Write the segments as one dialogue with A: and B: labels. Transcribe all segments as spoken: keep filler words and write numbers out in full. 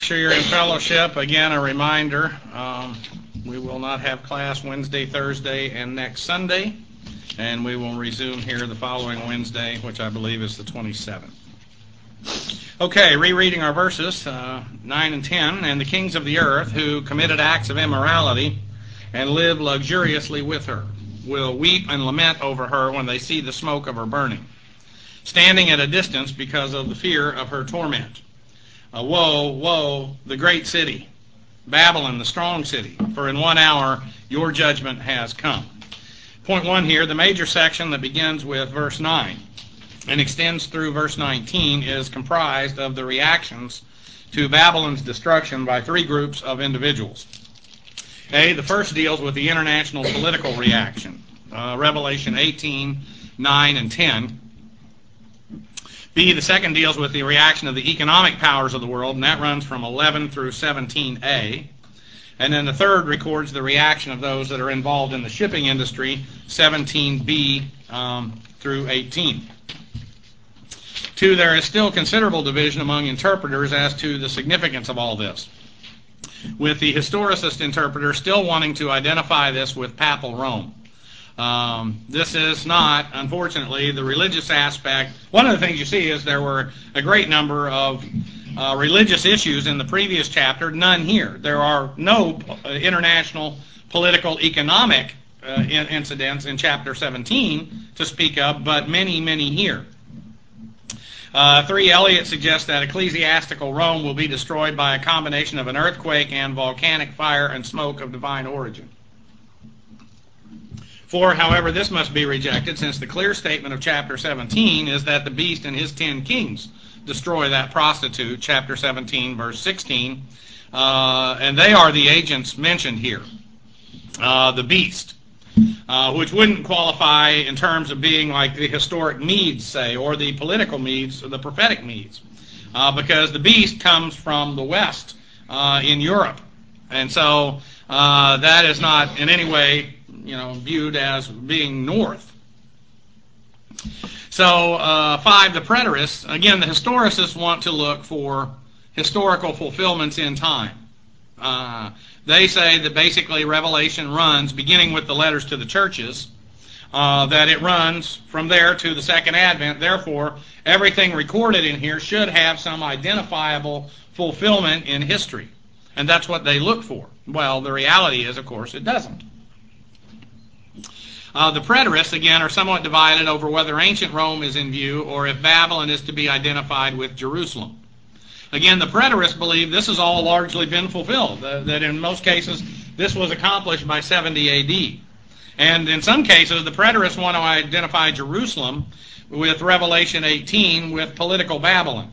A: Sure you're in fellowship. Again, a reminder, um, we will not have class Wednesday, Thursday, and next Sunday, and we will resume here the following Wednesday, which I believe is the twenty-seventh. Okay, rereading our verses, uh, nine and ten. And the kings of the earth, who committed acts of immorality and live luxuriously with her, will weep and lament over her when they see the smoke of her burning, standing at a distance because of the fear of her torment. Uh, woe, woe, the great city, Babylon, the strong city, for in one hour your judgment has come. Point one here, the major section that begins with verse nine and extends through verse nineteen is comprised of the reactions to Babylon's destruction by three groups of individuals. A, the first deals with the international political reaction, uh, Revelation eighteen, nine, and ten. B, the second deals with the reaction of the economic powers of the world, and that runs from eleven through seventeen A. And then the third records the reaction of those that are involved in the shipping industry, seventeen B um, through eighteen. Two, there is still considerable division among interpreters as to the significance of all this, with the historicist interpreter still wanting to identify this with Papal Rome. Um, this is not, unfortunately, the religious aspect. One of the things you see is there were a great number of uh, religious issues in the previous chapter, none here. There are no uh, international, political, economic uh, in incidents in chapter seventeen to speak of, but many, many here. Uh, three, Eliot suggests that ecclesiastical Rome will be destroyed by a combination of an earthquake and volcanic fire and smoke of divine origin. Four, however, this must be rejected, since the clear statement of chapter seventeen is that the beast and his ten kings destroy that prostitute, chapter seventeen, verse sixteen, uh, and they are the agents mentioned here. Uh, the beast, uh, which wouldn't qualify in terms of being like the historic Medes, say, or the political Medes, or the prophetic Medes, uh, because the beast comes from the west uh, in Europe, and so uh, that is not in any way you know, viewed as being north. So, uh, five, the preterists. Again, the historicists want to look for historical fulfillments in time. Uh, they say that basically Revelation runs, beginning with the letters to the churches, uh, that it runs from there to the second advent. Therefore, everything recorded in here should have some identifiable fulfillment in history. And that's what they look for. Well, the reality is, of course, it doesn't. Uh, the preterists, again, are somewhat divided over whether ancient Rome is in view or if Babylon is to be identified with Jerusalem. Again, the preterists believe this has all largely been fulfilled, uh, that in most cases this was accomplished by seventy A D. And in some cases, the preterists want to identify Jerusalem with Revelation eighteen with political Babylon.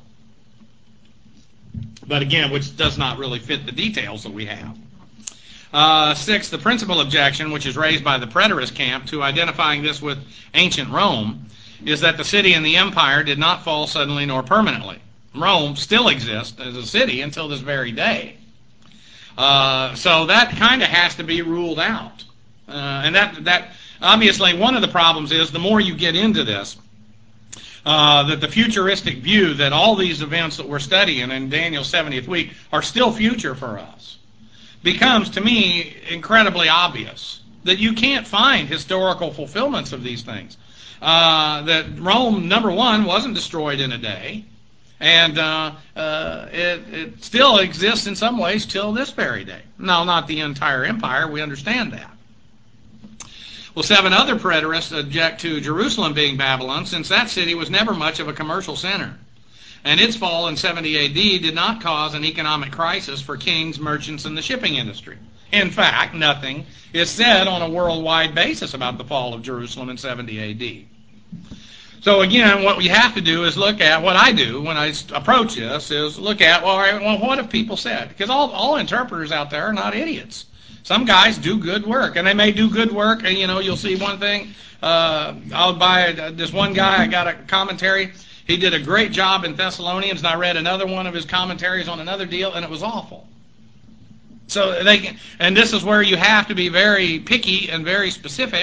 A: But again, which does not really fit the details that we have. Uh, six, the principal objection, which is raised by the preterist camp to identifying this with ancient Rome, is that the city and the empire did not fall suddenly nor permanently. Rome still exists as a city until this very day. Uh, so that kind of has to be ruled out. Uh, and that, that obviously one of the problems is the more you get into this, uh, that the futuristic view that all these events that we're studying in Daniel's seventieth week are still future for us, becomes, to me, incredibly obvious that you can't find historical fulfillments of these things. Uh, that Rome, number one, wasn't destroyed in a day, and uh, uh, it, it still exists in some ways till this very day. No, not the entire empire, we understand that. Well, seven other preterists object to Jerusalem being Babylon, since that city was never much of a commercial center. And its fall in seventy A D did not cause an economic crisis for kings, merchants, and the shipping industry. In fact, nothing is said on a worldwide basis about the fall of Jerusalem in seventy A D. So again, what we have to do is look at, what I do when I approach this, is look at, well, all right, well what have people said? Because all, all interpreters out there are not idiots. Some guys do good work, and they may do good work, and you know, you'll see one thing. Uh, I'll buy this one guy, I got a commentary. He did a great job in Thessalonians, and I read another one of his commentaries on another deal, and it was awful. So they can, and this is where you have to be very picky and very specific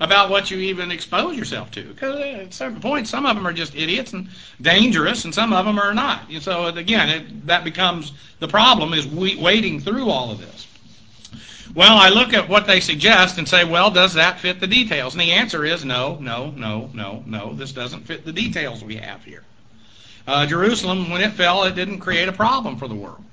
A: about what you even expose yourself to. Because at a certain point, some of them are just idiots and dangerous, and some of them are not. And so again, it, that becomes the problem, is we, wading through all of this. Well, I look at what they suggest and say, well, does that fit the details? And the answer is no, no, no, no, no. This doesn't fit the details we have here. Uh, Jerusalem, when it fell, it didn't create a problem for the world.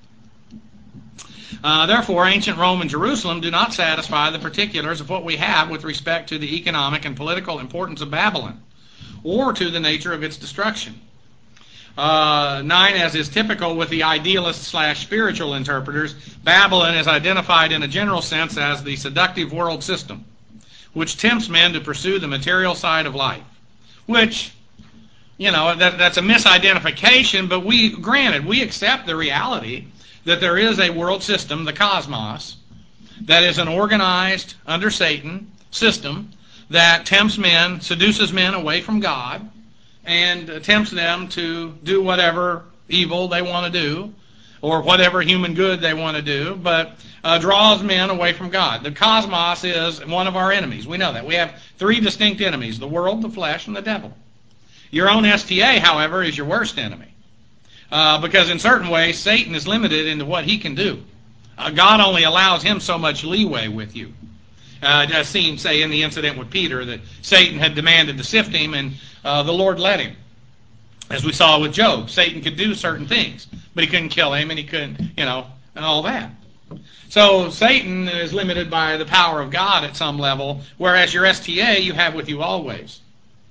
A: Uh, therefore, ancient Rome and Jerusalem do not satisfy the particulars of what we have with respect to the economic and political importance of Babylon, or to the nature of its destruction. Uh, nine, as is typical with the idealist slash spiritual interpreters, Babylon is identified in a general sense as the seductive world system, which tempts men to pursue the material side of life. Which, you know, that, that's a misidentification, but we, granted, we accept the reality that there is a world system, the cosmos, that is an organized, under Satan, system that tempts men, seduces men away from God, and tempts them to do whatever evil they want to do, or whatever human good they want to do, but uh, draws men away from God. The cosmos is one of our enemies. We know that. We have three distinct enemies: the world, the flesh, and the devil. Your own S T A, however, is your worst enemy. Uh, because in certain ways, Satan is limited into what he can do. Uh, God only allows him so much leeway with you. Uh, it does seem, say, in the incident with Peter, that Satan had demanded to sift him, and uh, the Lord let him. As we saw with Job, Satan could do certain things, but he couldn't kill him, and he couldn't, you know, and all that. So Satan is limited by the power of God at some level, whereas your S T A you have with you always.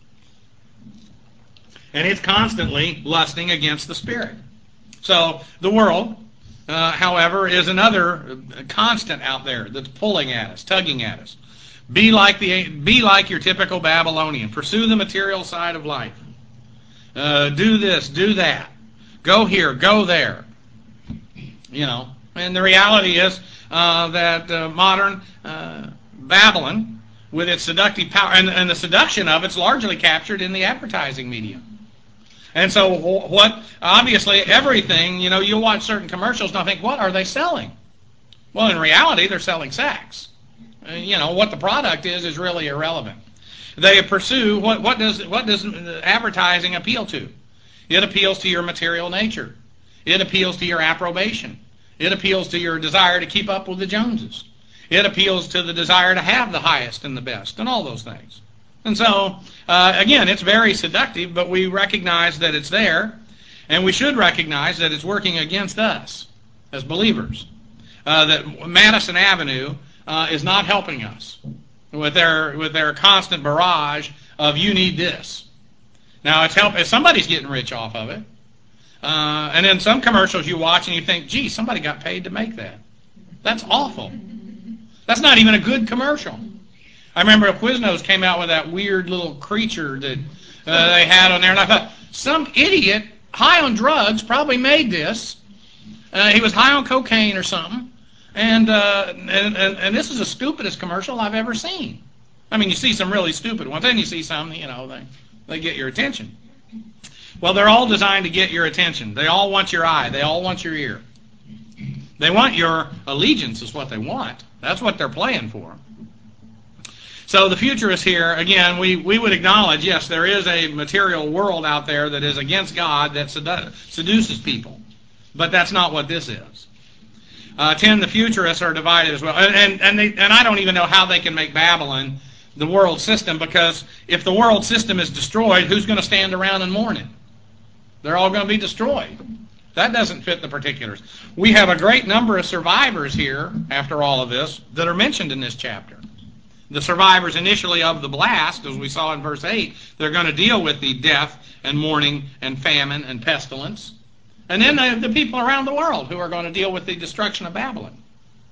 A: And it's constantly lusting against the Spirit. So the world, uh, however, is another constant out there that's pulling at us, tugging at us. Be like the be like your typical Babylonian. Pursue the material side of life. Uh, do this, do that. Go here, go there. You know, and the reality is uh, that uh, modern uh, Babylon, with its seductive power, and, and the seduction of it's largely captured in the advertising medium. And so what, obviously everything, you know, you'll watch certain commercials and I'll think, what are they selling? Well, in reality, they're selling sex. And, you know, what the product is is really irrelevant. They pursue, what, what does what does advertising appeal to? It appeals to your material nature. It appeals to your approbation. It appeals to your desire to keep up with the Joneses. It appeals to the desire to have the highest and the best and all those things. And so, uh, again, it's very seductive, but we recognize that it's there, and we should recognize that it's working against us as believers. Uh, that Madison Avenue uh, is not helping us with their with their constant barrage of "you need this." Now, it's help if somebody's getting rich off of it, uh, and then some commercials you watch and you think, "Gee, somebody got paid to make that." That's awful. That's not even a good commercial. I remember Quiznos came out with that weird little creature that uh, they had on there, and I thought, some idiot high on drugs probably made this. Uh, he was high on cocaine or something, and, uh, and, and and this is the stupidest commercial I've ever seen. I mean, you see some really stupid ones, then you see some, you know, they, they get your attention. Well, they're all designed to get your attention. They all want your eye. They all want your ear. They want your allegiance is what they want. That's what they're playing for. So the futurists here, again, we, we would acknowledge, yes, there is a material world out there that is against God, that sedu- seduces people. But that's not what this is. Uh, ten, the futurists are divided as well. And, and, and, they, and I don't even know how they can make Babylon the world system, because if the world system is destroyed, who's going to stand around and mourn it? They're all going to be destroyed. That doesn't fit the particulars. We have a great number of survivors here, after all of this, that are mentioned in this chapter. The survivors initially of the blast, as we saw in verse eight, they're going to deal with the death and mourning and famine and pestilence. And then the, the people around the world who are going to deal with the destruction of Babylon.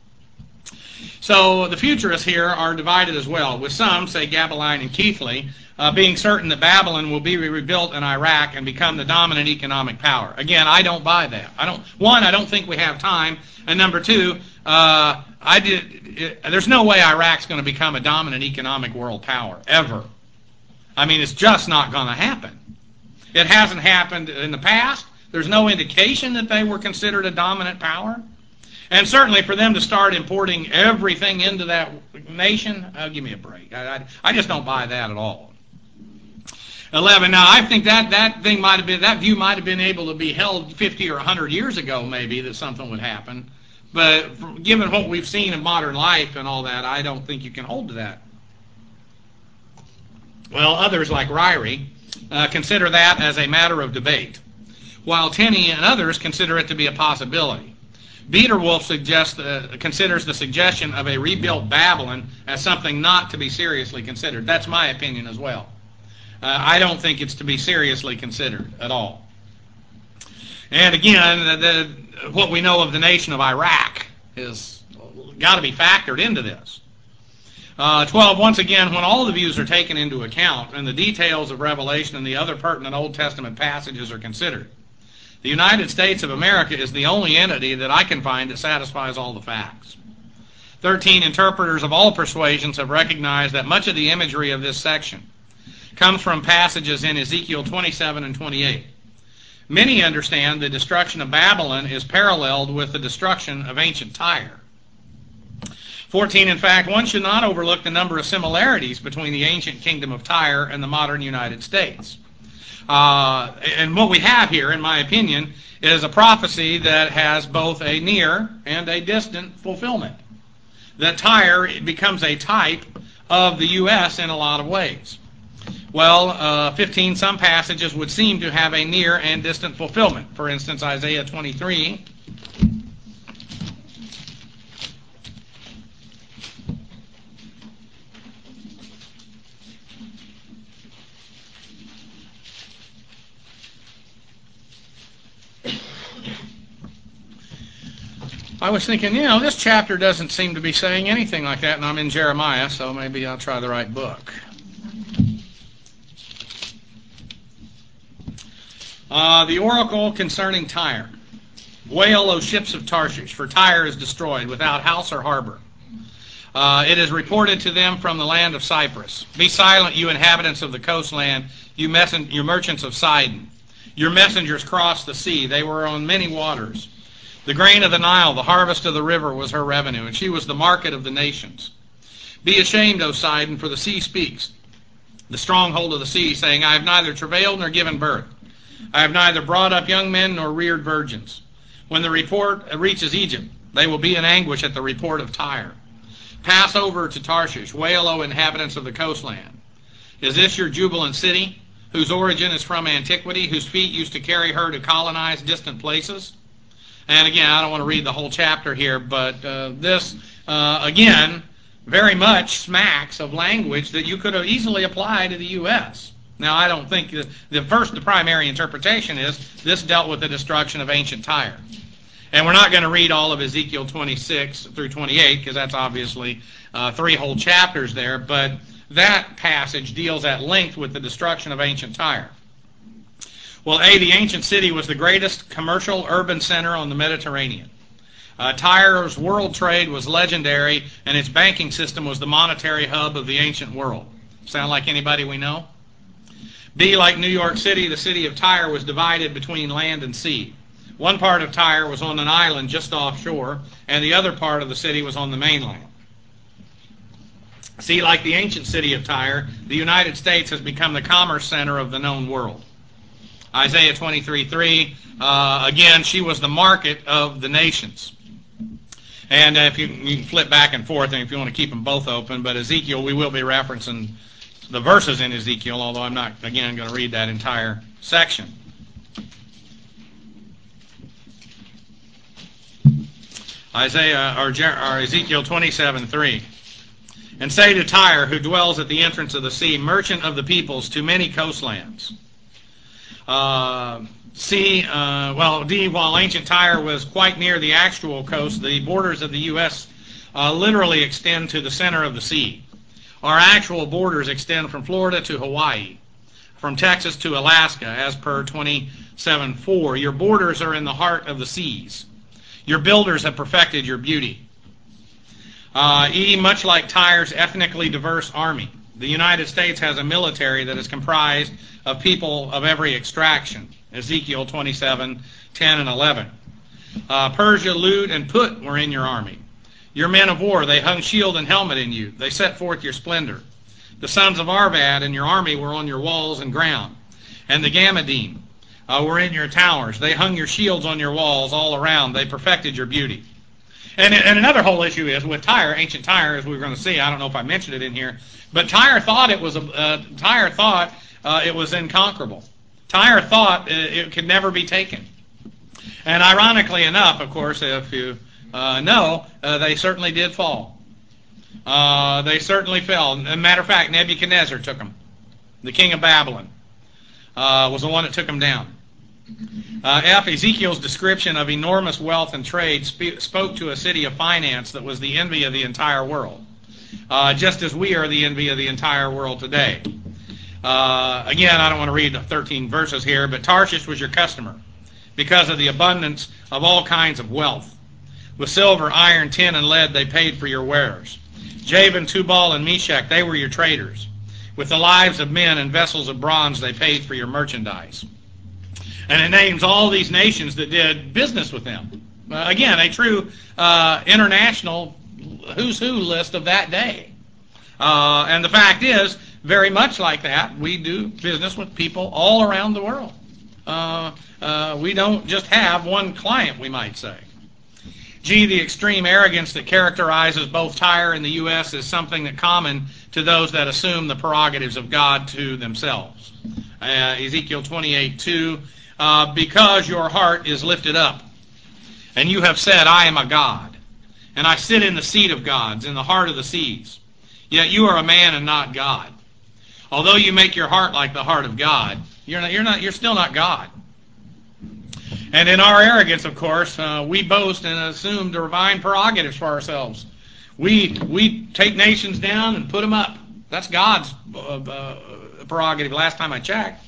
A: So the futurists here are divided as well, with some, say Gabeline and Keithley, uh, being certain that Babylon will be rebuilt in Iraq and become the dominant economic power. Again, I don't buy that. I don't. One, I don't think we have time, and number two, uh, I did. It, there's no way Iraq's going to become a dominant economic world power ever. I mean, it's just not going to happen. It hasn't happened in the past. There's no indication that they were considered a dominant power. And certainly for them to start importing everything into that nation, oh, give me a break. I, I, I just don't buy that at all. eleven. Now, I think that that thing might have been, that view might have been able to be held fifty or one hundred years ago, maybe, that something would happen. But given what we've seen in modern life and all that, I don't think you can hold to that. Well, others like Ryrie uh, consider that as a matter of debate, while Tenney and others consider it to be a possibility. Biederwolf suggests, uh, considers the suggestion of a rebuilt Babylon as something not to be seriously considered. That's my opinion as well. Uh, I don't think it's to be seriously considered at all. And again, the, the, what we know of the nation of Iraq has got to be factored into this. Uh, twelve, once again, when all the views are taken into account and the details of Revelation and the other pertinent Old Testament passages are considered, the United States of America is the only entity that I can find that satisfies all the facts. thirteen, interpreters of all persuasions have recognized that much of the imagery of this section comes from passages in Ezekiel twenty-seven and twenty-eight. Many understand the destruction of Babylon is paralleled with the destruction of ancient Tyre. fourteen, in fact, one should not overlook the number of similarities between the ancient kingdom of Tyre and the modern United States. Uh, and what we have here, in my opinion, is a prophecy that has both a near and a distant fulfillment. That Tyre becomes a type of the U S in a lot of ways. Well, uh, fifteen, some passages would seem to have a near and distant fulfillment. For instance, Isaiah twenty-three. I was thinking, you know, this chapter doesn't seem to be saying anything like that, and I'm in Jeremiah, so maybe I'll try the right book. Uh, the oracle concerning Tyre. Wail, O ships of Tarshish, for Tyre is destroyed, without house or harbor. Uh, it is reported to them from the land of Cyprus. Be silent, you inhabitants of the coastland, you, messen- you merchants of Sidon. Your messengers crossed the sea. They were on many waters. The grain of the Nile, the harvest of the river, was her revenue, and she was the market of the nations. Be ashamed, O Sidon, for the sea speaks, the stronghold of the sea, saying, I have neither travailed nor given birth. I have neither brought up young men nor reared virgins. When the report reaches Egypt, they will be in anguish at the report of Tyre. Pass over to Tarshish, wail, O inhabitants of the coastland. Is this your jubilant city, whose origin is from antiquity, whose feet used to carry her to colonize distant places? And again, I don't want to read the whole chapter here, but uh, this, uh, again, very much smacks of language that you could have easily applied to the U S Now, I don't think that the first, the primary interpretation is this dealt with the destruction of ancient Tyre. And we're not going to read all of Ezekiel twenty-six through twenty-eight, because that's obviously uh, three whole chapters there, but that passage deals at length with the destruction of ancient Tyre. Well, A, the ancient city was the greatest commercial urban center on the Mediterranean. Uh, Tyre's world trade was legendary, and its banking system was the monetary hub of the ancient world. Sound like anybody we know? B, like New York City, the city of Tyre was divided between land and sea. One part of Tyre was on an island just offshore, and the other part of the city was on the mainland. C, like the ancient city of Tyre, the United States has become the commerce center of the known world. Isaiah twenty-three three, uh, again, she was the market of the nations. And uh, if you, you can flip back and forth, and if you want to keep them both open, but Ezekiel, we will be referencing the verses in Ezekiel, although I'm not, again, going to read that entire section. Isaiah or, or Ezekiel twenty-seven three. And say to Tyre, who dwells at the entrance of the sea, merchant of the peoples, to many coastlands. Uh, C, uh, well, D, while ancient Tyre was quite near the actual coast, the borders of the U S uh, literally extend to the center of the sea. Our actual borders extend from Florida to Hawaii, from Texas to Alaska, as per twenty-seven four. Your borders are in the heart of the seas. Your builders have perfected your beauty. Uh, E, much like Tyre's ethnically diverse army, the United States has a military that is comprised of people of every extraction. Ezekiel twenty-seven ten and eleven. Uh, Persia, Lud, and Put were in your army. Your men of war, they hung shield and helmet in you. They set forth your splendor. The sons of Arvad and your army were on your walls and ground. And the Gammadim uh, were in your towers. They hung your shields on your walls all around. They perfected your beauty. And, and another whole issue is with Tyre, ancient Tyre, as we were going to see. I don't know if I mentioned it in here, but Tyre thought it was a, uh, Tyre thought uh, it was inconquerable. Tyre thought it, it could never be taken. And ironically enough, of course, if you uh, know, uh, they certainly did fall. Uh, they certainly fell. As a matter of fact, Nebuchadnezzar took them. The king of Babylon uh, was the one that took them down. Uh, F. Ezekiel's description of enormous wealth and trade sp- spoke to a city of finance that was the envy of the entire world, uh, just as we are the envy of the entire world today. Uh, again, I don't want to read the thirteen verses here, but Tarshish was your customer because of the abundance of all kinds of wealth. With silver, iron, tin, and lead they paid for your wares. Javan, Tubal, and Meshach, they were your traders. With the lives of men and vessels of bronze they paid for your merchandise. And it names all these nations that did business with them. Uh, again, a true uh, international who's who list of that day. Uh, and the fact is, very much like that, we do business with people all around the world. Uh, uh, we don't just have one client, we might say. G, the extreme arrogance that characterizes both Tyre and the U S is something that common to those that assume the prerogatives of God to themselves. Uh, Ezekiel twenty-eight two, uh, because your heart is lifted up, and you have said, I am a God, and I sit in the seat of gods, in the heart of the seas. Yet you are a man and not God. Although you make your heart like the heart of God, you're not, you're not, you're still not God. And in our arrogance, of course, uh, we boast and assume divine prerogatives for ourselves. We we take nations down and put them up. That's God's uh, uh, prerogative last time I checked.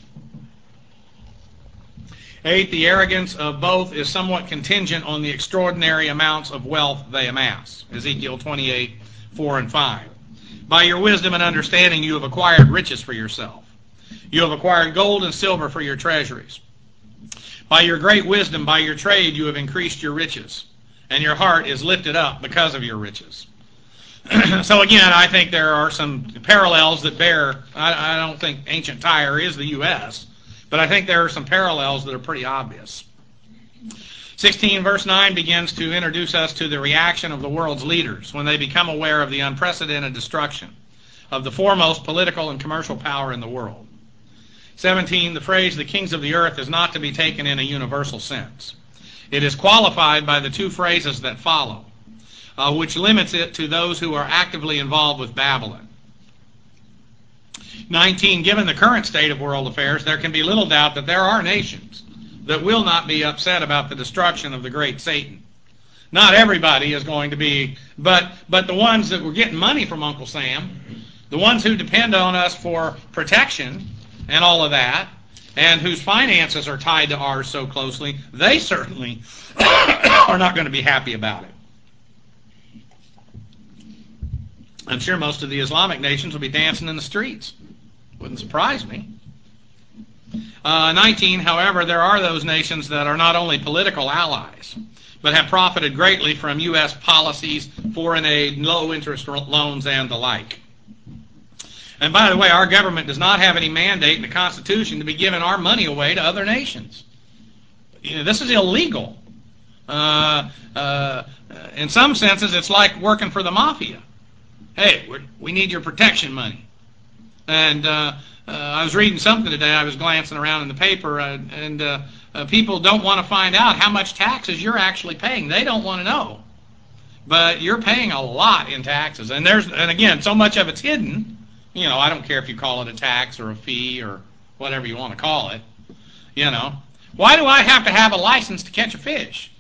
A: Eight, the arrogance of both is somewhat contingent on the extraordinary amounts of wealth they amass. Ezekiel twenty-eight four and five. By your wisdom and understanding you have acquired riches for yourself. You have acquired gold and silver for your treasuries. By your great wisdom, by your trade, you have increased your riches, and your heart is lifted up because of your riches. So again, I think there are some parallels that bear, I, I don't think ancient Tyre is the U S, but I think there are some parallels that are pretty obvious. sixteen verse nine begins to introduce us to the reaction of the world's leaders when they become aware of the unprecedented destruction of the foremost political and commercial power in the world. seventeen, the phrase, the kings of the earth, is not to be taken in a universal sense. It is qualified by the two phrases that follow, uh, which limits it to those who are actively involved with Babylon. nineteen, given the current state of world affairs, there can be little doubt that there are nations that will not be upset about the destruction of the great Satan. Not everybody is going to be, but, but the ones that were getting money from Uncle Sam, the ones who depend on us for protection and all of that, and whose finances are tied to ours so closely, they certainly are not going to be happy about it. I'm sure most of the Islamic nations will be dancing in the streets. Wouldn't surprise me. Uh, nineteen, however, there are those nations that are not only political allies, but have profited greatly from U S policies, foreign aid, low interest loans, and the like. And by the way, our government does not have any mandate in the Constitution to be giving our money away to other nations. You know, this is illegal. Uh, uh, in some senses, it's like working for the mafia. Hey, we're, we need your protection money. And uh, uh, I was reading something today. I was glancing around in the paper, uh, and uh, uh, people don't want to find out how much taxes you're actually paying. They don't want to know. But you're paying a lot in taxes. And there's, and again, so much of it's hidden. You know, I don't care if you call it a tax or a fee or whatever you want to call it. You know, why do I have to have a license to catch a fish?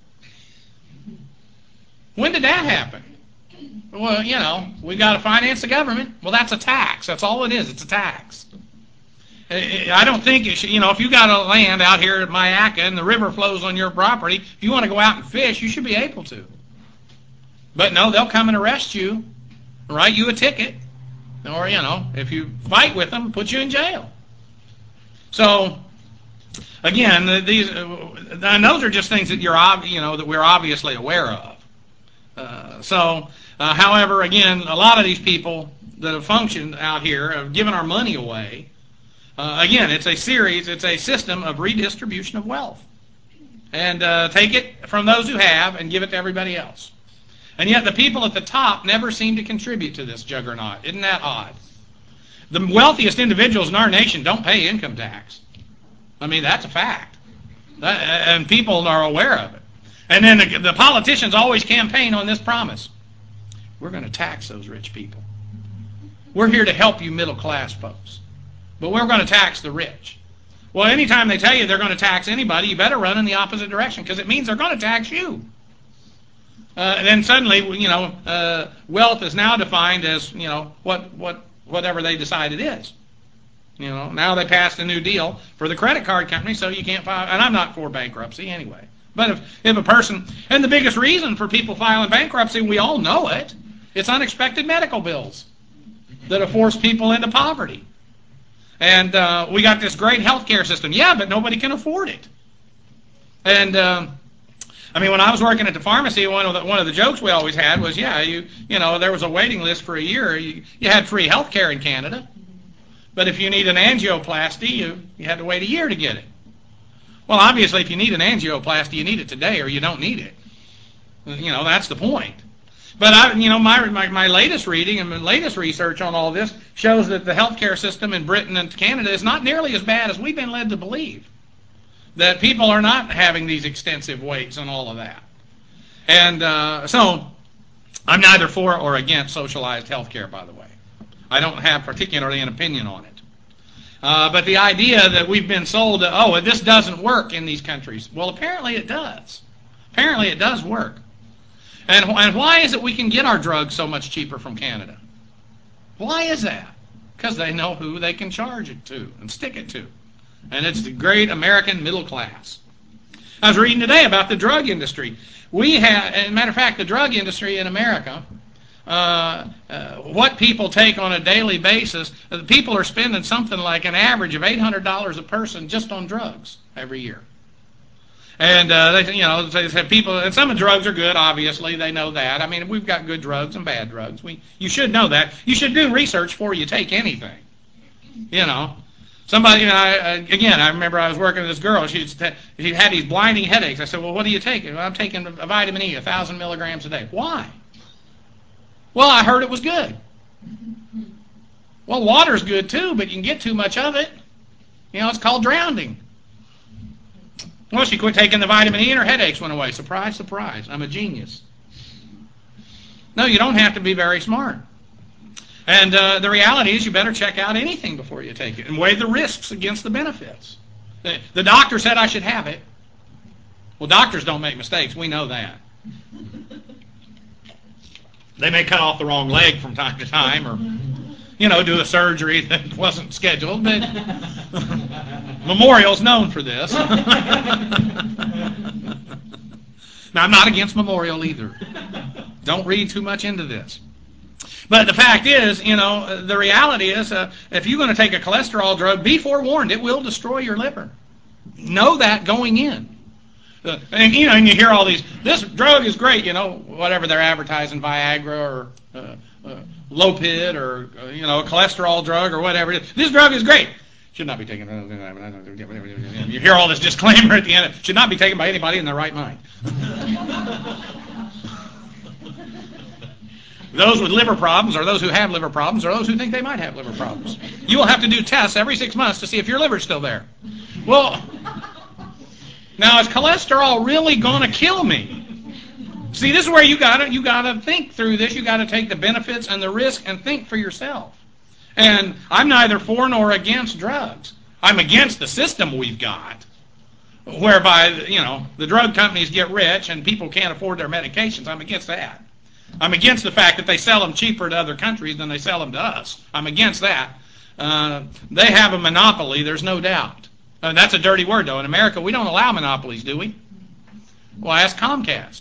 A: When did that happen? Well, you know, we got to finance the government. Well, that's a tax. That's all it is. It's a tax. I don't think it should, you know, if you got a land out here at Mayaca and the river flows on your property, if you want to go out and fish, you should be able to. But no, they'll come and arrest you, write you a ticket, or, you know, if you fight with them, put you in jail. So, again, these and those are just things that you're ob- you know that we're obviously aware of. Uh, so, uh, however, again, a lot of these people that have functioned out here have given our money away. Uh, again, it's a series, it's a system of redistribution of wealth. And uh, take it from those who have and give it to everybody else. And yet the people at the top never seem to contribute to this juggernaut. Isn't that odd? The wealthiest individuals in our nation don't pay income tax. I mean, that's a fact. That, and people are aware of it. And then the, the politicians always campaign on this promise. We're going to tax those rich people. We're here to help you middle-class folks. But we're going to tax the rich. Well, anytime they tell you they're going to tax anybody, you better run in the opposite direction, because it means they're going to tax you. Uh, and then suddenly, you know, uh, wealth is now defined as, you know, what, what, whatever they decide it is. You know, now they passed a new deal for the credit card company, so you can't file. And I'm not for bankruptcy anyway. But if, if a person, and the biggest reason for people filing bankruptcy, we all know it, it's unexpected medical bills that have forced people into poverty. And uh, we got this great healthcare system. Yeah, but nobody can afford it. And um, I mean, when I was working at the pharmacy, one of the one of the jokes we always had was, yeah, you you know, there was a waiting list for a year. You, you had free healthcare in Canada, but if you need an angioplasty, you you had to wait a year to get it. Well, obviously, if you need an angioplasty, you need it today, or you don't need it. You know, that's the point. But I, you know, my, my my latest reading and my latest research on all this shows that the healthcare system in Britain and Canada is not nearly as bad as we've been led to believe. That people are not having these extensive waits and all of that. And uh, so, I'm neither for or against socialized healthcare, by the way. I don't have particularly an opinion on it. Uh, but the idea that we've been sold, that, oh, this doesn't work in these countries. Well, apparently it does. Apparently it does work. And, and why is it we can get our drugs so much cheaper from Canada? Why is that? Because they know who they can charge it to and stick it to. And it's the great American middle class. I was reading today about the drug industry. We have, as a matter of fact, the drug industry in America, uh, uh, what people take on a daily basis, uh, people are spending something like an average of eight hundred dollars a person just on drugs every year. And uh, they, you know, they have people, and some of the drugs are good. Obviously, they know that. I mean, we've got good drugs and bad drugs. We, you should know that. You should do research before you take anything. You know, somebody. You know, I, again, I remember I was working with this girl. She she had these blinding headaches. I said, "Well, what are you taking?" Well, I'm taking a vitamin E, a thousand milligrams a day. Why? Well, I heard it was good. Well, water's good too, but you can get too much of it. You know, it's called drowning. Well, she quit taking the vitamin E and her headaches went away. Surprise, surprise. I'm a genius. No, you don't have to be very smart. And uh, the reality is you better check out anything before you take it and weigh the risks against the benefits. The, the doctor said I should have it. Well, doctors don't make mistakes. We know that. They may cut off the wrong leg from time to time or, you know, do a surgery that wasn't scheduled, but Memorial's known for this. Now, I'm not against Memorial either. Don't read too much into this. But the fact is, you know, the reality is, uh, if you're going to take a cholesterol drug, be forewarned, it will destroy your liver. Know that going in. Uh, and, you know, and you hear all these, this drug is great, you know, whatever they're advertising, Viagra or uh, uh, Lopid or, uh, you know, a cholesterol drug or whatever it is. This drug is great. Should not be taken. You hear all this disclaimer at the end. Should not be taken by anybody in their right mind. Those with liver problems, or those who have liver problems, or those who think they might have liver problems. You will have to do tests every six months to see if your liver's still there. Well, now is cholesterol really going to kill me? See, this is where you got to you got to think through this. You got to take the benefits and the risk and think for yourself. And I'm neither for nor against drugs. I'm against the system we've got, whereby, you know, the drug companies get rich and people can't afford their medications. I'm against that. I'm against the fact that they sell them cheaper to other countries than they sell them to us. I'm against that. Uh, they have a monopoly, there's no doubt. Uh, that's a dirty word, though. In America, we don't allow monopolies, do we? Well, ask Comcast.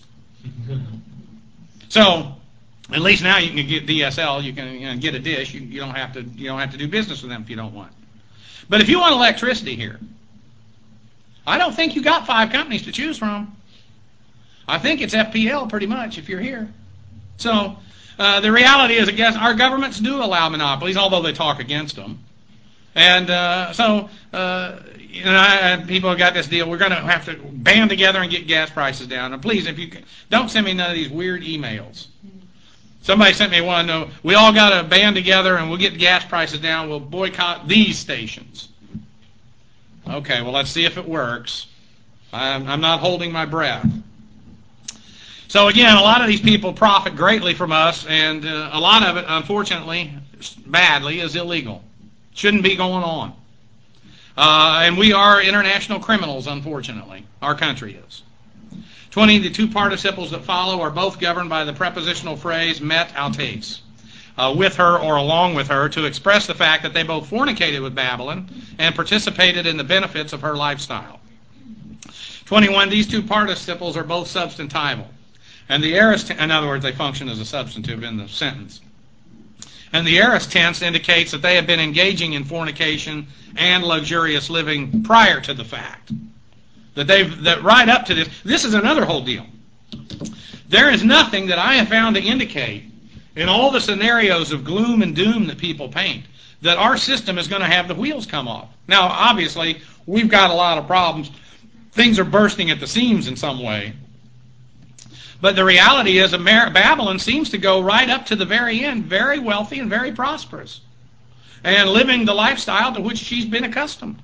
A: So, at least now you can get D S L. You can, you know, get a dish. You, you don't have to. You don't have to do business with them if you don't want. But if you want electricity here, I don't think you got five companies to choose from. I think it's F P L pretty much if you're here. So uh, the reality is, I guess, our governments do allow monopolies, although they talk against them. And uh, so uh, you know, I, people have got this deal. We're going to have to band together and get gas prices down. And please, if you can, don't send me none of these weird emails. Somebody sent me one. No, we all got to band together and we'll get gas prices down. We'll boycott these stations. Okay, well, let's see if it works. I'm, I'm not holding my breath. So again, a lot of these people profit greatly from us, and uh, a lot of it, unfortunately, badly, is illegal. Shouldn't be going on. Uh, and we are international criminals, unfortunately. Our country is. twenty, the two participles that follow are both governed by the prepositional phrase met autes, uh, with her or along with her, to express the fact that they both fornicated with Babylon and participated in the benefits of her lifestyle. twenty-one, these two participles are both substantival. And the aorist, in other words, they function as a substantive in the sentence. And the aorist tense indicates that they have been engaging in fornication and luxurious living prior to the fact. That they've, that right up to this, this is another whole deal. There is nothing that I have found to indicate in all the scenarios of gloom and doom that people paint that our system is going to have the wheels come off. Now, obviously, we've got a lot of problems. Things are bursting at the seams in some way. But the reality is Babylon seems to go right up to the very end, very wealthy and very prosperous, and living the lifestyle to which she's been accustomed.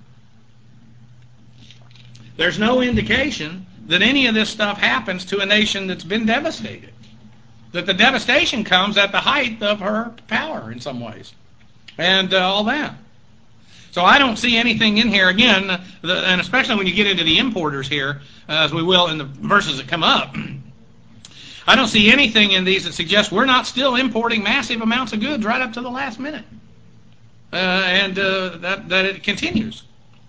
A: There's no indication that any of this stuff happens to a nation that's been devastated. That the devastation comes at the height of her power in some ways, and uh, all that. So I don't see anything in here, again, the, and especially when you get into the importers here, uh, as we will in the verses that come up, I don't see anything in these that suggests we're not still importing massive amounts of goods right up to the last minute. Uh, and uh, that, that it continues.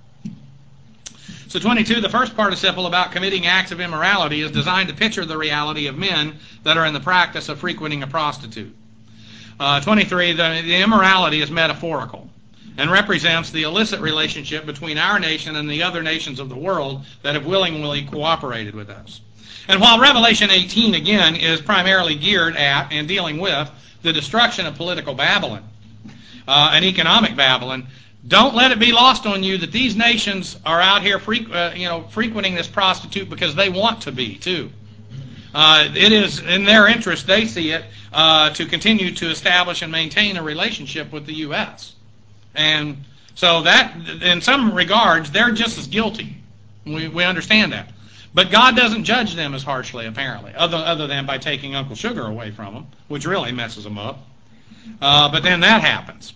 A: So twenty-two, the first participle about committing acts of immorality is designed to picture the reality of men that are in the practice of frequenting a prostitute. Uh, twenty-three, the, the immorality is metaphorical and represents the illicit relationship between our nation and the other nations of the world that have willingly cooperated with us. And while Revelation eighteen, again, is primarily geared at and dealing with the destruction of political Babylon uh, and economic Babylon, don't let it be lost on you that these nations are out here frequ uh, you know, frequenting this prostitute because they want to be, too. Uh, it is in their interest, they see it, uh, to continue to establish and maintain a relationship with the U S And so that, in some regards, they're just as guilty. We, we understand that. But God doesn't judge them as harshly, apparently, other, other than by taking Uncle Sugar away from them, which really messes them up. Uh, but then that happens.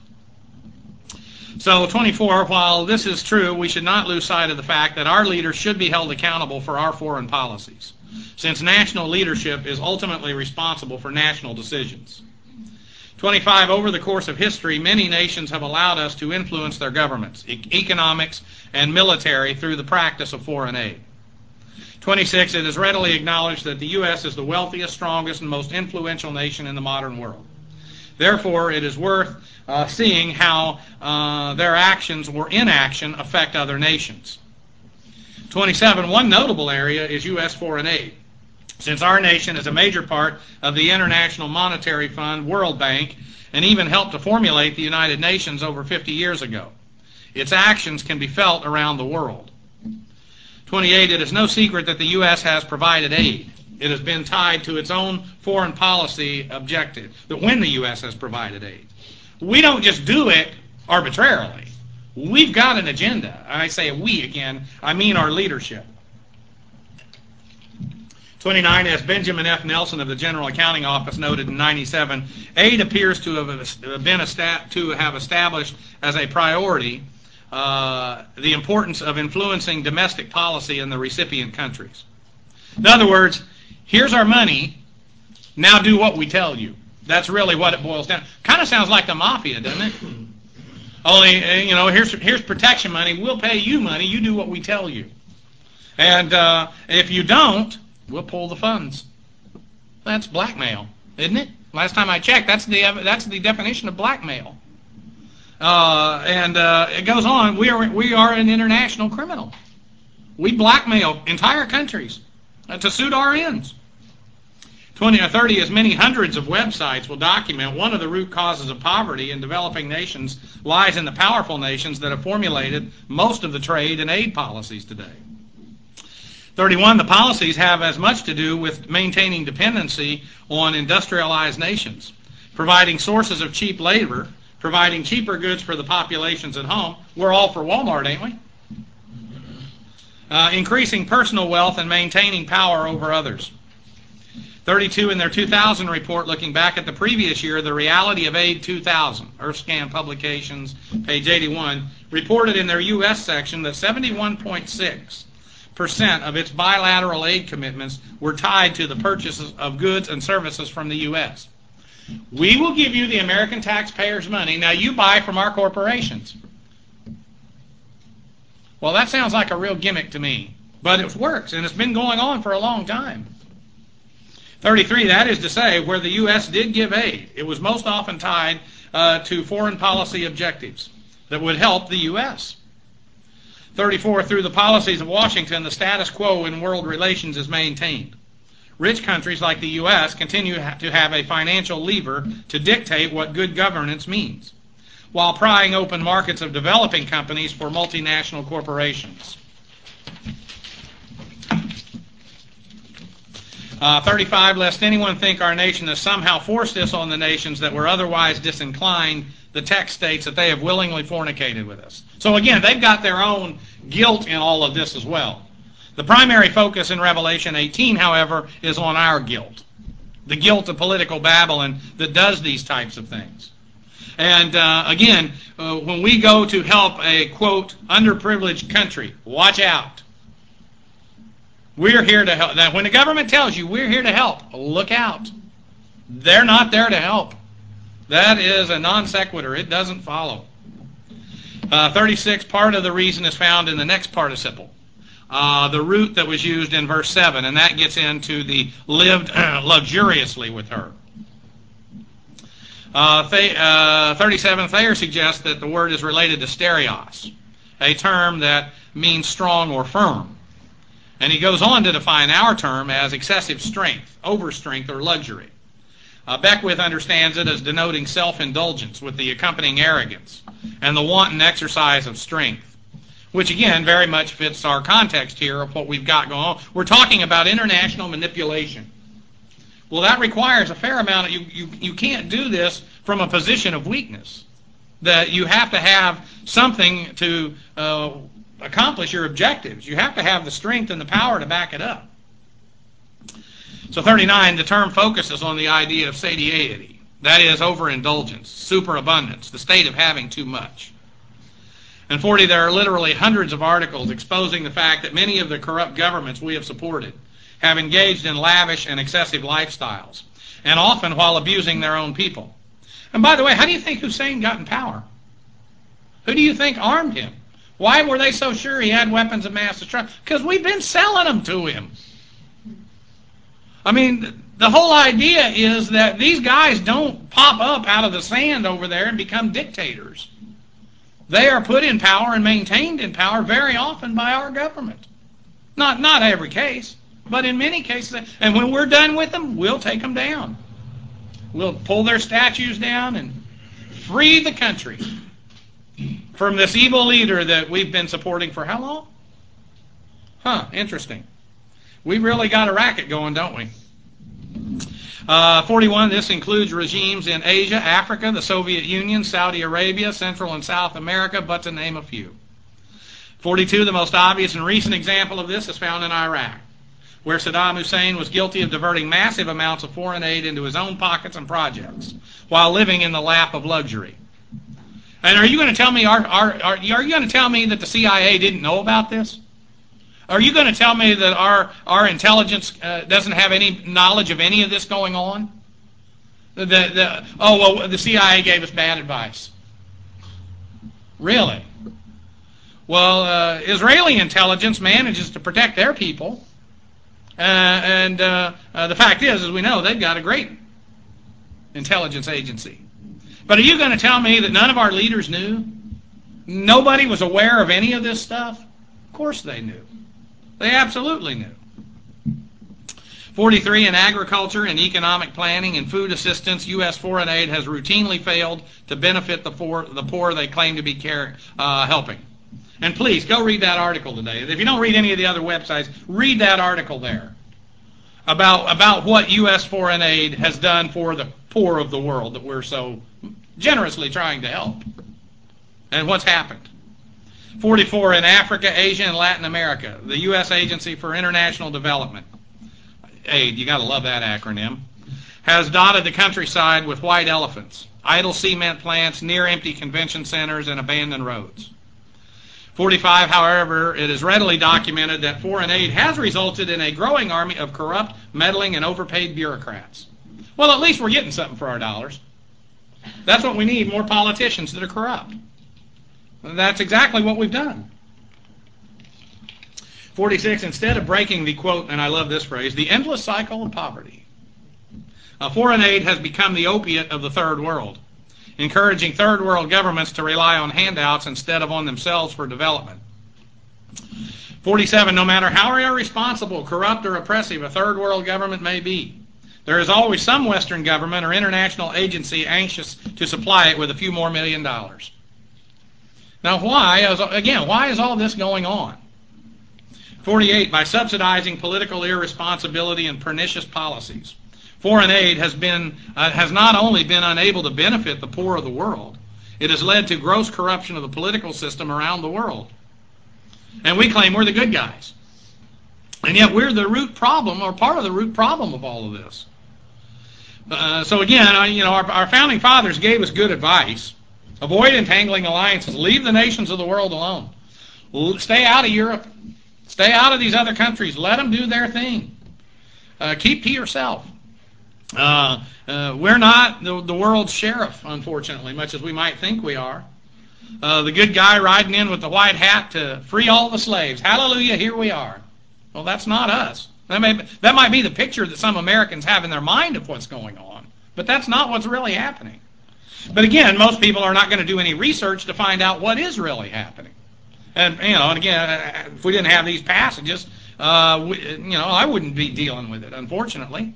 A: So twenty-four, while this is true, we should not lose sight of the fact that our leaders should be held accountable for our foreign policies, since national leadership is ultimately responsible for national decisions. twenty-five, over the course of history, many nations have allowed us to influence their governments, e economics, and military through the practice of foreign aid. twenty-six, it is readily acknowledged that the U S is the wealthiest, strongest, and most influential nation in the modern world. Therefore, it is worth uh, seeing how uh, their actions or inaction affect other nations. twenty-seven, one notable area is U S foreign aid. Since our nation is a major part of the International Monetary Fund, World Bank, and even helped to formulate the United Nations over fifty years ago, its actions can be felt around the world. twenty-eight, it is no secret that the U S has provided aid. It has been tied to its own foreign policy objective, that when the U S has provided aid. We don't just do it arbitrarily. We've got an agenda. I say we again, I mean our leadership. twenty-nine, as Benjamin F. Nelson of the General Accounting Office noted in ninety-seven, aid appears to have been to have established as a priority uh, the importance of influencing domestic policy in the recipient countries. In other words, here's our money, now do what we tell you. That's really what it boils down. Kind of sounds like the mafia, doesn't it? Only, you know, here's, here's protection money, we'll pay you money, you do what we tell you. And uh, if you don't, we'll pull the funds. That's blackmail, isn't it? Last time I checked, that's the, that's the definition of blackmail. Uh, and uh, it goes on, we are, we are an international criminal. We blackmail entire countries uh, to suit our ends. twenty or thirty, as many hundreds of websites will document one of the root causes of poverty in developing nations lies in the powerful nations that have formulated most of the trade and aid policies today. thirty-one, the policies have as much to do with maintaining dependency on industrialized nations, providing sources of cheap labor, providing cheaper goods for the populations at home. We're all for Walmart, ain't we? Uh, increasing personal wealth and maintaining power over others. thirty-two, in their two thousand report, looking back at the previous year, the Reality of Aid two thousand, Earthscan Publications, page eighty-one, reported in their U S section that seventy-one point six percent of its bilateral aid commitments were tied to the purchases of goods and services from the U S. We will give you the American taxpayers' money. Now you buy from our corporations. Well, that sounds like a real gimmick to me, but it works, and it's been going on for a long time. thirty-three, that is to say, where the U S did give aid, it was most often tied uh, to foreign policy objectives that would help the U S. thirty-four, through the policies of Washington, the status quo in world relations is maintained. Rich countries like the U S continue to have a financial lever to dictate what good governance means, while prying open markets of developing companies for multinational corporations. Uh, thirty-five, lest anyone think our nation has somehow forced this on the nations that were otherwise disinclined, the text states that they have willingly fornicated with us. So again, they've got their own guilt in all of this as well. The primary focus in Revelation eighteen, however, is on our guilt. The guilt of political Babylon that does these types of things. And uh, again, uh, when we go to help a, quote, underprivileged country, watch out. We're here to help. Now, when the government tells you we're here to help, look out. They're not there to help. That is a non sequitur. It doesn't follow. Uh, thirty-six, part of the reason is found in the next participle. Uh, the root that was used in verse seven, and that gets into the lived luxuriously with her. Uh, th- uh, thirty-seven, Thayer suggests that the word is related to stereos, a term that means strong or firm. And he goes on to define our term as excessive strength, overstrength, or luxury. Uh, Beckwith understands it as denoting self-indulgence with the accompanying arrogance and the wanton exercise of strength, which again very much fits our context here of what we've got going on. We're talking about international manipulation. Well, that requires a fair amount of, you, you, you can't do this from a position of weakness. That you have to have something to uh, accomplish your objectives. You have to have the strength and the power to back it up. So thirty-nine, the term focuses on the idea of satiety. That is, overindulgence, superabundance, the state of having too much. And forty, there are literally hundreds of articles exposing the fact that many of the corrupt governments we have supported have engaged in lavish and excessive lifestyles, and often while abusing their own people. And by the way, how do you think Hussein got in power? Who do you think armed him? Why were they so sure he had weapons of mass destruction? Because we've been selling them to him. I mean, the whole idea is that these guys don't pop up out of the sand over there and become dictators. They are put in power and maintained in power very often by our government. Not, not every case, but in many cases. And when we're done with them, we'll take them down. We'll pull their statues down and free the country from this evil leader that we've been supporting for how long? Huh, interesting. We've really got a racket going, don't we? Uh, forty-one, this includes regimes in Asia, Africa, the Soviet Union, Saudi Arabia, Central and South America, but to name a few. forty-two, the most obvious and recent example of this is found in Iraq, where Saddam Hussein was guilty of diverting massive amounts of foreign aid into his own pockets and projects while living in the lap of luxury. And are you going to tell me our, our, our are you going to tell me that the C I A didn't know about this? Are you going to tell me that our our intelligence uh, doesn't have any knowledge of any of this going on? The, the, oh, well, the C I A gave us bad advice. Really? Well, uh, Israeli intelligence manages to protect their people. Uh, and uh, uh, the fact is, as we know, they've got a great intelligence agency. But are you going to tell me that none of our leaders knew? Nobody was aware of any of this stuff? Of course they knew. They absolutely knew. forty-three, in agriculture and economic planning and food assistance, U S foreign aid has routinely failed to benefit the poor, the poor they claim to be care, uh, helping. And please, go read that article today. If you don't read any of the other websites, read that article there about, about what U S foreign aid has done for the poor of the world that we're so generously trying to help. And what's happened. forty-four, in Africa, Asia, and Latin America, the U S Agency for International Development, AID, you got to love that acronym, has dotted the countryside with white elephants, idle cement plants, near-empty convention centers, and abandoned roads. forty-five, however, it is readily documented that foreign aid has resulted in a growing army of corrupt, meddling, and overpaid bureaucrats. Well, at least we're getting something for our dollars. That's what we need, more politicians that are corrupt. That's exactly what we've done. forty-six, instead of breaking the, quote, and I love this phrase, the endless cycle of poverty, uh, foreign aid has become the opiate of the third world, encouraging third world governments to rely on handouts instead of on themselves for development. forty-seven, no matter how irresponsible, corrupt, or oppressive a third world government may be, there is always some Western government or international agency anxious to supply it with a few more million dollars. Now why, again, why is all this going on? forty-eight, by subsidizing political irresponsibility and pernicious policies, foreign aid has been uh, has not only been unable to benefit the poor of the world, it has led to gross corruption of the political system around the world. And we claim we're the good guys. And yet we're the root problem, or part of the root problem of all of this. Uh, so again, I, you know, our, our founding fathers gave us good advice. Avoid entangling alliances. Leave the nations of the world alone. L- stay out of Europe. Stay out of these other countries. Let them do their thing. Uh, keep to yourself. Uh, uh, we're not the, the world's sheriff, unfortunately, much as we might think we are. Uh, the good guy riding in with the white hat to free all the slaves. Hallelujah, here we are. Well, that's not us. That, may, that might be the picture that some Americans have in their mind of what's going on, but that's not what's really happening. But again, most people are not going to do any research to find out what is really happening. And, you know, and again, if we didn't have these passages, uh, we, you know, I wouldn't be dealing with it, unfortunately.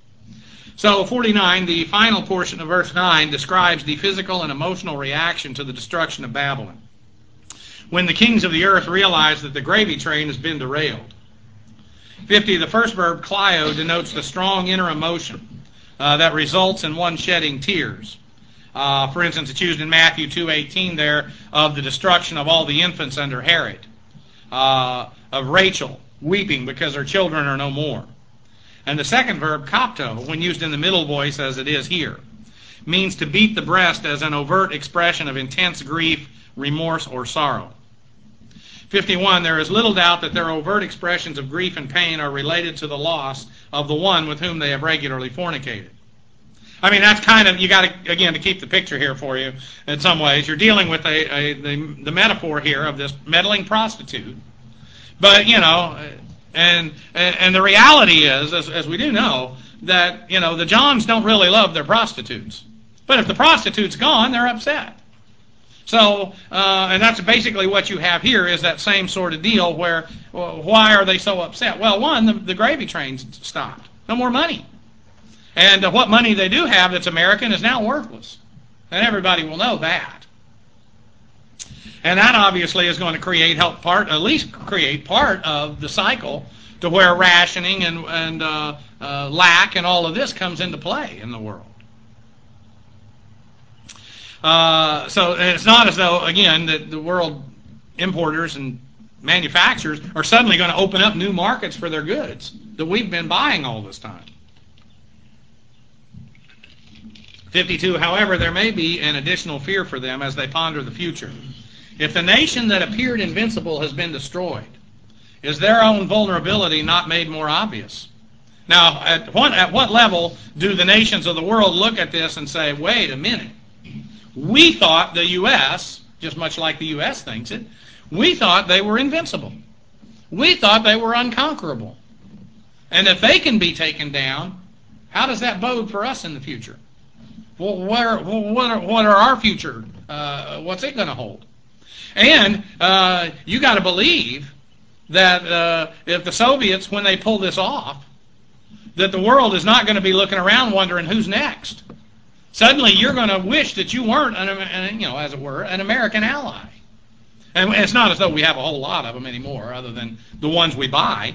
A: So, forty-nine, the final portion of verse nine describes the physical and emotional reaction to the destruction of Babylon. When the kings of the earth realize that the gravy train has been derailed. fifty, the first verb, clio, denotes the strong inner emotion uh, that results in one shedding tears. Uh, for instance, it's used in Matthew two eighteen there of the destruction of all the infants under Herod, uh, of Rachel weeping because her children are no more. And the second verb, kopto, when used in the middle voice as it is here, means to beat the breast as an overt expression of intense grief, remorse, or sorrow. fifty-one, there is little doubt that their overt expressions of grief and pain are related to the loss of the one with whom they have regularly fornicated. I mean, that's kind of, you got to, again, to keep the picture here for you in some ways, you're dealing with a, a the, the metaphor here of this meddling prostitute. But, you know, and and the reality is, as, as we do know, that, you know, the Johns don't really love their prostitutes. But if the prostitute's gone, they're upset. So, uh, and that's basically what you have here is that same sort of deal where, well, why are they so upset? Well, one, the, the gravy train's stopped. No more money. And uh, what money they do have that's American is now worthless. And everybody will know that. And that obviously is going to create, help part, at least create part of the cycle to where rationing and, and uh, uh, lack and all of this comes into play in the world. Uh, so it's not as though, again, that the world importers and manufacturers are suddenly going to open up new markets for their goods that we've been buying all this time. fifty-two, however, there may be an additional fear for them as they ponder the future. If the nation that appeared invincible has been destroyed, is their own vulnerability not made more obvious? Now, at what, at what level do the nations of the world look at this and say, wait a minute, we thought the U S, just much like the U S thinks it, we thought they were invincible. We thought they were unconquerable. And if they can be taken down, how does that bode for us in the future? Well, what are, what are, what are our future? Uh, what's it going to hold? And uh, you got to believe that uh, if the Soviets, when they pull this off, that the world is not going to be looking around wondering who's next. Suddenly you're going to wish that you weren't, an, you know, as it were, an American ally. And it's not as though we have a whole lot of them anymore, other than the ones we buy.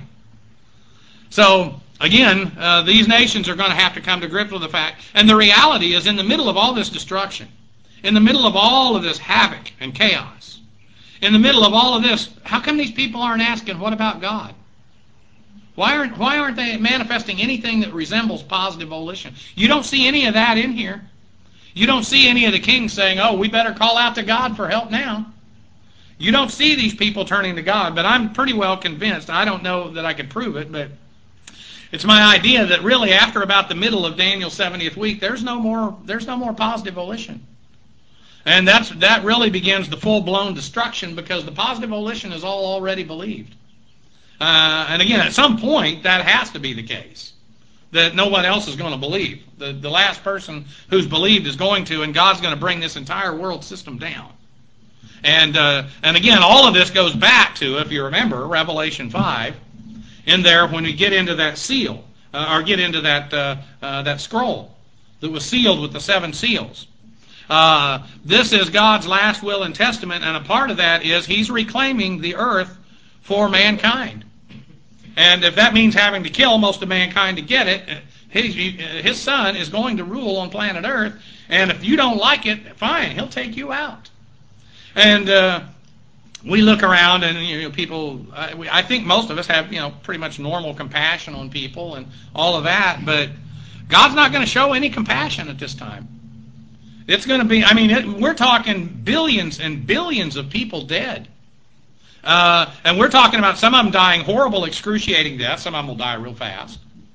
A: So, again, uh, these nations are going to have to come to grips with the fact, and the reality is in the middle of all this destruction, in the middle of all of this havoc and chaos, in the middle of all of this, how come these people aren't asking, what about God? Why aren't, why aren't they manifesting anything that resembles positive volition? You don't see any of that in here. You don't see any of the kings saying, oh, we better call out to God for help now. You don't see these people turning to God, but I'm pretty well convinced, I don't know that I could prove it, but it's my idea that really after about the middle of Daniel's seventieth week, there's no more, there's no more positive volition. And that's, that really begins the full-blown destruction, because the positive volition is all already believed. Uh, and again, at some point, that has to be the case, that no one else is going to believe. The, the last person who's believed is going to, and God's going to bring this entire world system down. And, uh, and again, all of this goes back to, if you remember, Revelation five, in there when we get into that seal, uh, or get into that, uh, uh, that scroll that was sealed with the seven seals. Uh, this is God's last will and testament, and a part of that is He's reclaiming the earth for mankind. And if that means having to kill most of mankind to get it, his, his Son is going to rule on planet Earth, and if you don't like it, fine, He'll take you out. And uh, we look around, and you know, people, I, we, I think most of us have, you know, pretty much normal compassion on people and all of that, but God's not going to show any compassion at this time. It's going to be, I mean, it, we're talking billions and billions of people dead. Uh, and we're talking about some of them dying horrible, excruciating deaths. Some of them will die real fast.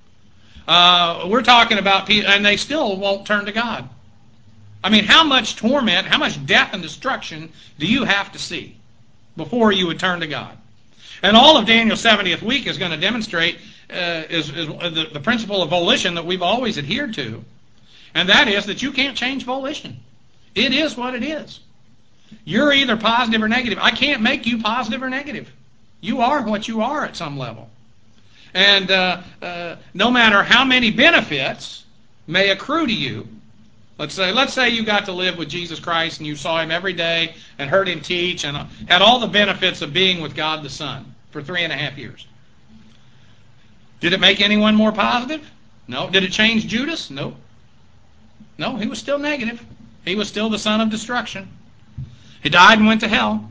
A: Uh, we're talking about people, and they still won't turn to God. I mean, how much torment, how much death and destruction do you have to see before you would turn to God? And all of Daniel's seventieth week is going to demonstrate uh, is, is the, the principle of volition that we've always adhered to, and that is that you can't change volition. It is what it is. You're either positive or negative. I can't make you positive or negative. You are what you are at some level. And uh, uh, no matter how many benefits may accrue to you, let's say, let's say you got to live with Jesus Christ and you saw Him every day and heard Him teach and had all the benefits of being with God the Son for three and a half years. Did it make anyone more positive? No. Did it change Judas? No. No, he was still negative. He was still the son of destruction. He died and went to hell.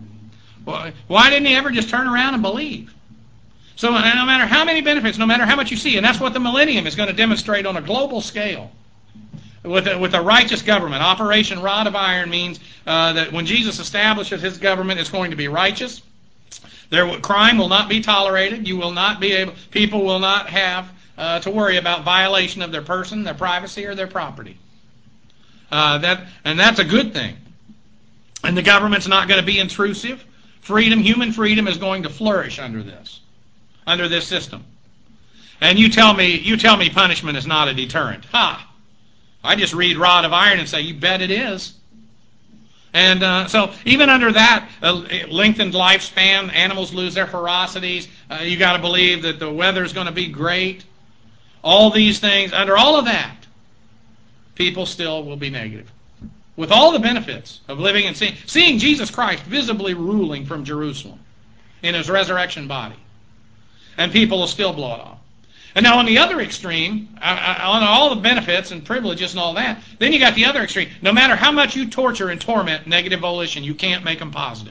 A: Why didn't he ever just turn around and believe? So no matter how many benefits, no matter how much you see, and that's what the millennium is going to demonstrate on a global scale. With a, with a righteous government. Operation Rod of Iron means uh, that when Jesus establishes His government, it's going to be righteous. There, crime will not be tolerated. You will not be able, people will not have uh, to worry about violation of their person, their privacy, or their property. Uh, that, and that's a good thing. And the government's not going to be intrusive. Freedom, human freedom is going to flourish under this, under this system. And you tell me, you tell me punishment is not a deterrent. Ha! I just read Rod of Iron and say, you bet it is. And uh, so even under that uh, lengthened lifespan, animals lose their ferocities. Uh, you got to believe that the weather's going to be great. All these things, under all of that, people still will be negative. With all the benefits of living and seeing, seeing Jesus Christ visibly ruling from Jerusalem in His resurrection body. And people will still blow it off. And now on the other extreme, on all the benefits and privileges and all that, then you got the other extreme. No matter how much you torture and torment negative volition, you can't make them positive.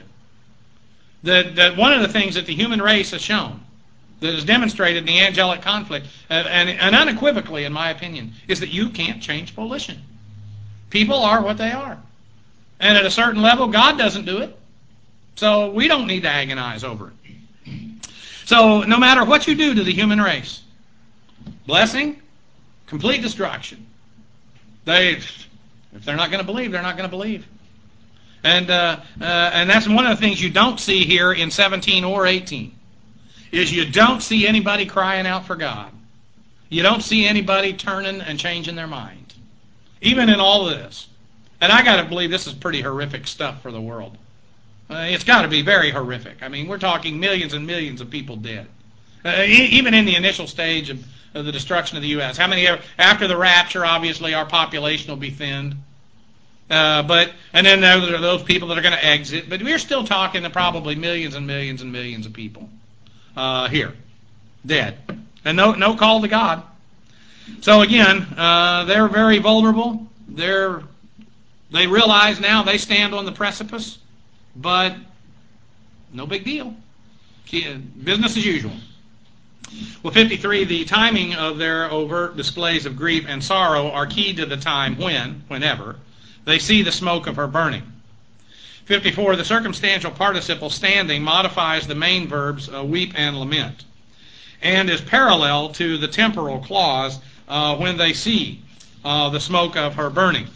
A: That, that one of the things that the human race has shown, that is demonstrated in the angelic conflict, and, and, and unequivocally in my opinion, is that you can't change volition. People are what they are. And at a certain level, God doesn't do it. So we don't need to agonize over it. So no matter what you do to the human race, blessing, complete destruction. They, if they're not going to believe, they're not going to believe. And uh, uh, and that's one of the things you don't see here in seventeen or eighteen, is you don't see anybody crying out for God. You don't see anybody turning and changing their mind, even in all of this. And I got to believe this is pretty horrific stuff for the world. Uh, it's got to be very horrific. I mean, we're talking millions and millions of people dead. Uh, e- even in the initial stage of, of the destruction of the U S How many, after the rapture, obviously, our population will be thinned. Uh, but and then there are those people that are going to exit. But we're still talking to probably millions and millions and millions of people uh, here, dead. And no, no call to God. So again, uh, they're very vulnerable. They're, they realize now they stand on the precipice, but no big deal. Business as usual. Well, fifty-three, the timing of their overt displays of grief and sorrow are key to the time when, whenever, they see the smoke of her burning. fifty-four, the circumstantial participle standing modifies the main verbs uh, weep and lament, and is parallel to the temporal clause uh, when they see uh, the smoke of her burning.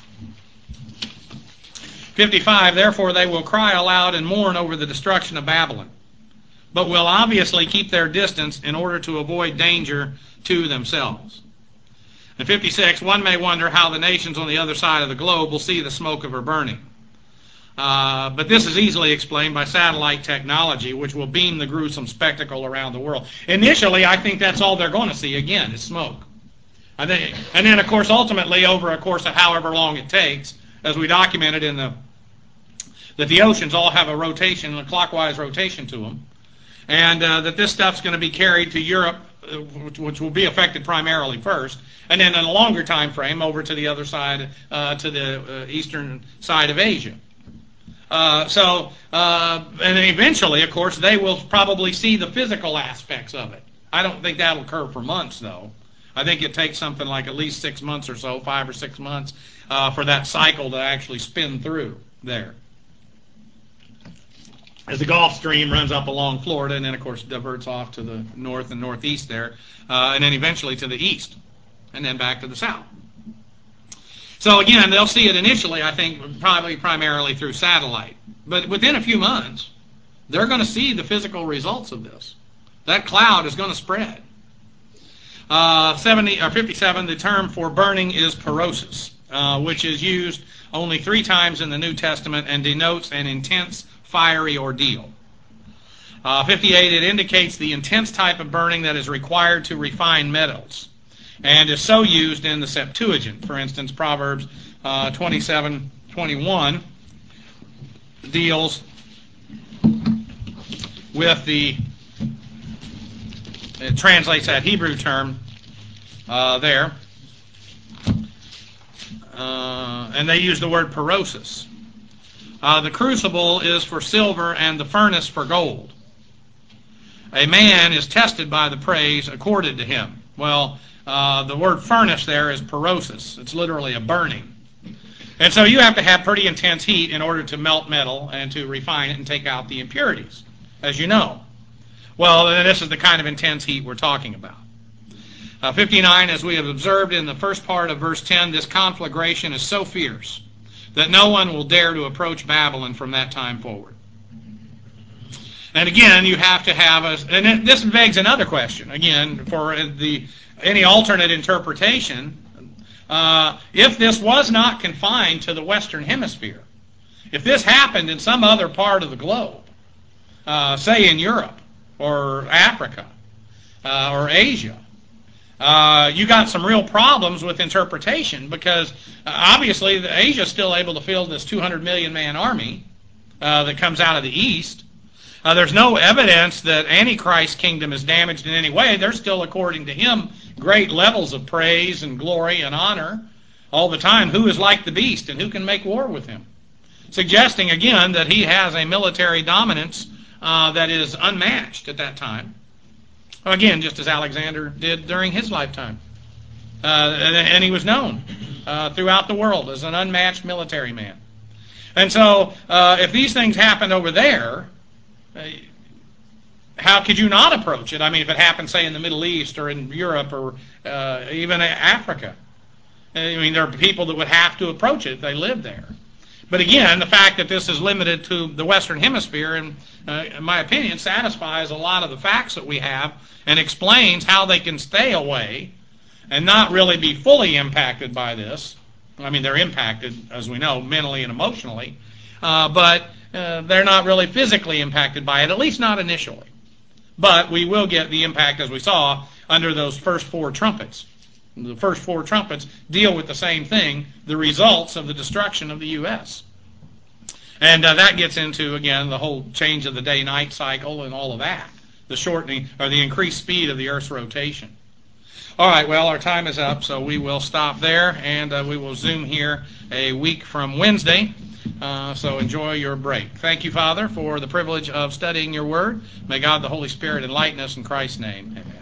A: fifty-five, therefore they will cry aloud and mourn over the destruction of Babylon, but will obviously keep their distance in order to avoid danger to themselves. And fifty-six, one may wonder how the nations on the other side of the globe will see the smoke of her burning. Uh, but this is easily explained by satellite technology, which will beam the gruesome spectacle around the world. Initially, I think that's all they're going to see, again, is smoke. I think, and then, of course, ultimately, over a course of however long it takes, as we documented in the, that the oceans all have a rotation, a clockwise rotation to them, and uh, that this stuff's going to be carried to Europe, uh, which, which will be affected primarily first, and then in a longer time frame over to the other side, uh, to the uh, eastern side of Asia. Uh, so, uh, and eventually, of course, they will probably see the physical aspects of it. I don't think that'll occur for months, though. I think it takes something like at least six months or so, five or six months, uh, for that cycle to actually spin through there. As the Gulf Stream runs up along Florida and then, of course, diverts off to the north and northeast there, uh, and then eventually to the east, and then back to the south. So again, they'll see it initially, I think, probably primarily through satellite. But within a few months, they're going to see the physical results of this. That cloud is going to spread. Uh, seventy or fifty-seven, the term for burning is parosis, uh, which is used only three times in the New Testament and denotes an intense, fiery ordeal. Uh, fifty-eight, it indicates the intense type of burning that is required to refine metals, and is so used in the Septuagint. For instance, Proverbs uh, twenty-seven twenty-one deals with the, it translates that Hebrew term uh, there, uh, and they use the word parosis. Uh, the crucible is for silver and the furnace for gold. A man is tested by the praise accorded to him. Well, Uh, the word furnace there is parosis. It's literally a burning. And so you have to have pretty intense heat in order to melt metal and to refine it and take out the impurities, as you know. Well, this is the kind of intense heat we're talking about. Uh, fifty-nine, as we have observed in the first part of verse ten, this conflagration is so fierce that no one will dare to approach Babylon from that time forward. And again, you have to have a, and this begs another question, again, for the any alternate interpretation. Uh, if this was not confined to the Western Hemisphere, if this happened in some other part of the globe, uh, say in Europe or Africa uh, or Asia, uh, you got some real problems with interpretation, because uh, obviously Asia is still able to field this two hundred million man army uh, that comes out of the east. Uh, there's no evidence that Antichrist's kingdom is damaged in any way. They're still, according to him, great levels of praise and glory and honor all the time. Who is like the beast, and who can make war with him? Suggesting, again, that he has a military dominance uh, that is unmatched at that time. Again, just as Alexander did during his lifetime. Uh, and, and he was known uh, throughout the world as an unmatched military man. And so, uh, if these things happened over there, how could you not approach it? I mean, if it happened, say, in the Middle East or in Europe or uh, even Africa. I mean, there are people that would have to approach it if they lived there. But again, the fact that this is limited to the Western Hemisphere, in, uh, in my opinion, satisfies a lot of the facts that we have and explains how they can stay away and not really be fully impacted by this. I mean, they're impacted, as we know, mentally and emotionally. Uh, but uh, they're not really physically impacted by it, at least not initially. But we will get the impact, as we saw, under those first four trumpets. The first four trumpets deal with the same thing, the results of the destruction of the U S And uh, that gets into, again, the whole change of the day-night cycle and all of that, the shortening or the increased speed of the Earth's rotation. All right, well, our time is up, so we will stop there, and uh, we will zoom here a week from Wednesday. Uh, so enjoy your break. Thank you, Father, for the privilege of studying your Word. May God the Holy Spirit enlighten us in Christ's name. Amen.